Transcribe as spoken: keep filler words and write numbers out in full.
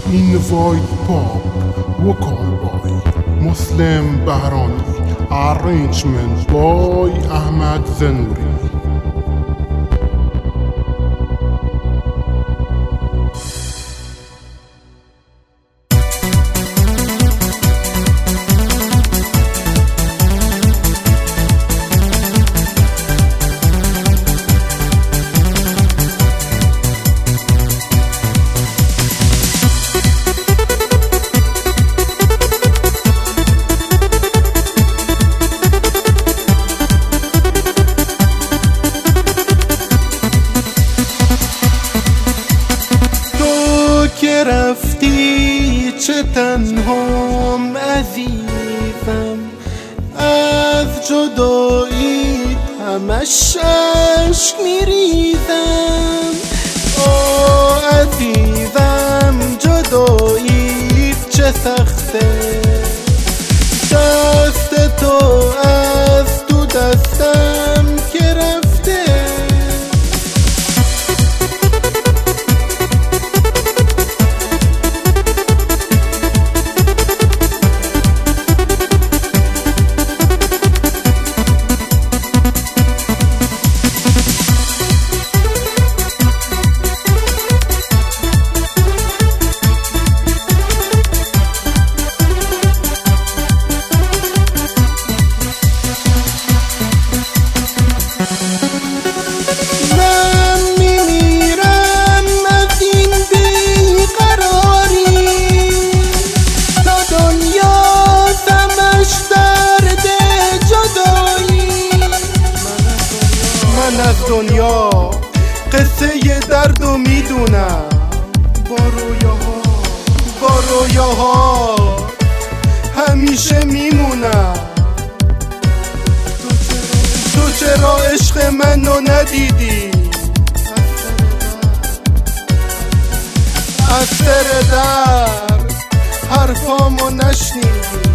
این وای پاپ و کاربای مسلم بهرانی arrangement بای احمد زنوری. که رفتی چه تنهام عزیزم، از جدایی همش اشک میریزم. آه عزیزم جدایی چه سخته، دست تو از تو دستم که رفته. از دنیا قصه ی درد و میدونم، با رویاها با رویاها همیشه میمونم. تو چرا عشق منو ندیدی، از سر در حرفامو نشنیدی.